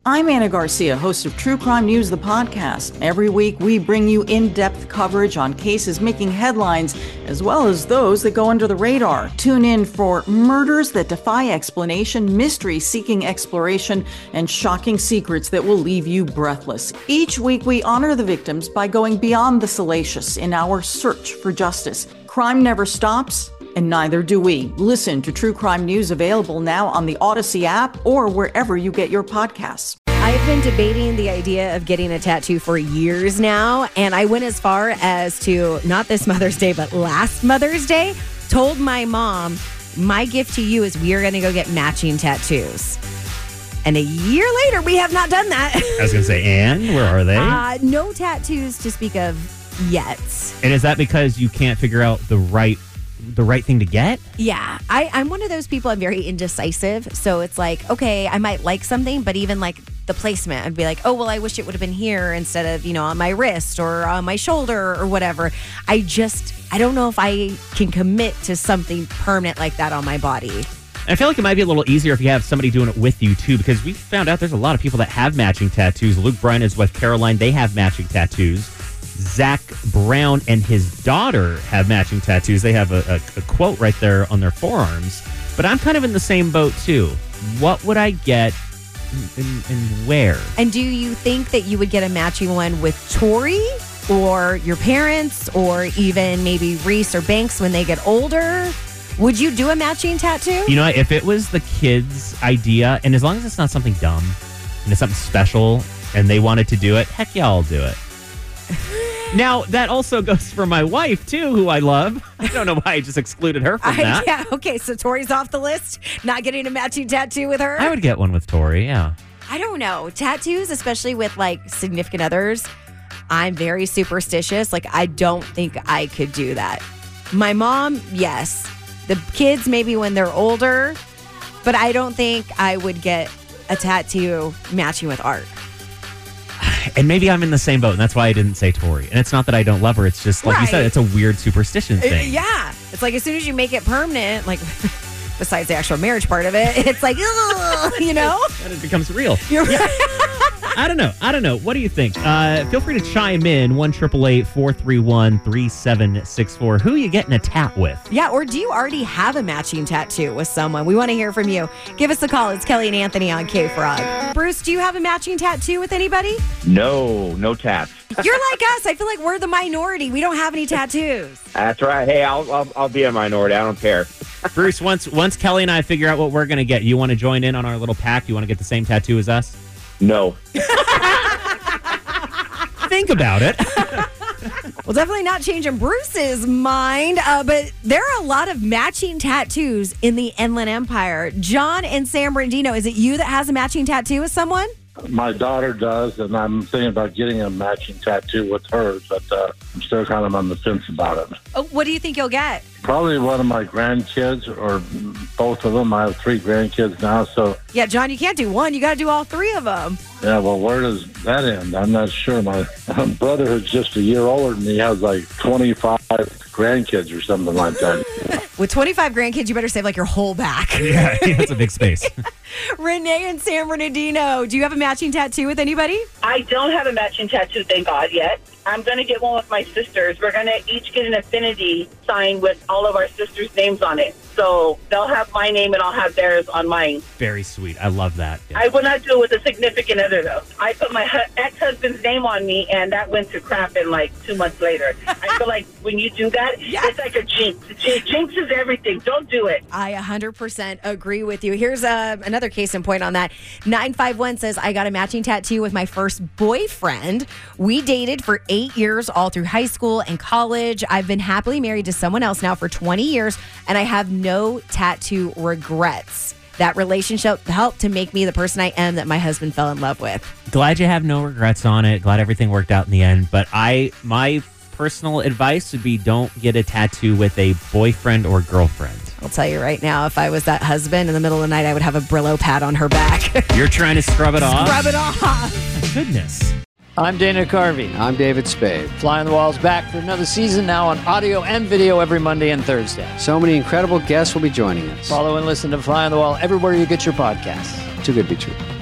I'm Anna Garcia, host of True Crime News, the podcast. Every week, we bring you in-depth coverage on cases making headlines, as well as those that go under the radar. Tune in for murders that defy explanation, mystery seeking exploration, and shocking secrets that will leave you breathless. Each week, we honor the victims by going beyond the salacious in our search for justice. Crime never stops, and neither do we. Listen to True Crime News, available now on the Odyssey app or wherever you get your podcasts. I've been debating the idea of getting a tattoo for years now, and I went as far as to, not this Mother's Day, but last Mother's Day, told my mom, my gift to you is we are going to go get matching tattoos. And a year later, we have not done that. I was going to say, Anne, where are they? No tattoos to speak of yet. And is that because you can't figure out the right thing to get? Yeah, I'm one of those people. I'm very indecisive. So it's like, okay, I might like something, but even like the placement, I'd be like, oh, well, I wish it would have been here instead of, on my wrist or on my shoulder or whatever. I don't know if I can commit to something permanent like that on my body. And I feel like it might be a little easier if you have somebody doing it with you, too, because we found out there's a lot of people that have matching tattoos. Luke Bryan and his wife, Caroline, they have matching tattoos. Zach Brown and his daughter have matching tattoos. They have a quote right there on their forearms. But I'm kind of in the same boat, too. What would I get and where? And do you think that you would get a matching one with Tori or your parents or even maybe Reese or Banks when they get older? Would you do a matching tattoo? If it was the kids' idea, and as long as it's not something dumb and it's something special and they wanted to do it, heck yeah, I'll do it. Now, that also goes for my wife, too, who I love. I don't know why I just excluded her from that. Yeah, okay, so Tori's off the list? Not getting a matching tattoo with her? I would get one with Tori, yeah. I don't know. Tattoos, especially with, significant others, I'm very superstitious. I don't think I could do that. My mom, yes. The kids, maybe when they're older, but I don't think I would get a tattoo matching with art. And maybe I'm in the same boat, and that's why I didn't say Tori. And it's not that I don't love her. It's just, like you said, it's a weird superstition thing. Yeah. It's like as soon as you make it permanent, besides the actual marriage part of it, it's like, ugh, And it becomes real. You're right. I don't know. What do you think? Feel free to chime in, 1-888-431-3764. Who are you getting a tat with? Yeah, or do you already have a matching tattoo with someone? We want to hear from you. Give us a call. It's Kelly and Anthony on K-Frog. Bruce, do you have a matching tattoo with anybody? No tats. You're like us. I feel like we're the minority. We don't have any tattoos. That's right. Hey, I'll be a minority. I don't care. Bruce, once Kelly and I figure out what we're going to get, you want to join in on our little pack? You want to get the same tattoo as us? No. Think about it. Well, definitely not changing Bruce's mind, but there are a lot of matching tattoos in the Inland Empire. John in San Bernardino, is it you that has a matching tattoo with someone? My daughter does, and I'm thinking about getting a matching tattoo with hers, but I'm still kind of on the fence about it. Oh, what do you think you'll get? Probably one of my grandkids, or both of them. I have 3 grandkids now, so... Yeah, John, you can't do one. You got to do all 3 of them. Yeah, well, where does that end? I'm not sure. My brother, who's just a year older than me, has 25 grandkids or something like that. With 25 grandkids, you better save your whole back. Yeah, that's a big space. Renee in San Bernardino, do you have a matching tattoo with anybody? I don't have a matching tattoo, thank God, yet. I'm going to get one with my sisters. We're going to each get an affinity sign with all of our sisters' names on it. So they'll have my name and I'll have theirs on mine. Very sweet. I love that. Yeah. I will not do it with a significant other, though. I put my ex-husband's name on me, and that went to crap in 2 months later. I feel like when you do that, It's like a jinx. Jinx is everything. Don't do it. I 100% agree with you. Here's another case in point on that. 951 says, I got a matching tattoo with my first boyfriend. We dated for 8 years, all through high school and college. I've been happily married to someone else now for 20 years, and I have no tattoo regrets. That relationship helped to make me the person I am that my husband fell in love with. Glad you have no regrets on it. Glad everything worked out in the end. But my personal advice would be don't get a tattoo with a boyfriend or girlfriend. I'll tell you right now, if I was that husband in the middle of the night, I would have a Brillo pad on her back. You're trying to scrub it off? Scrub it off. My goodness. I'm Dana Carvey. I'm David Spade. Fly on the Wall's back for another season now on audio and video every Monday and Thursday. So many incredible guests will be joining us. Follow and listen to Fly on the Wall everywhere you get your podcasts. Too good to be true.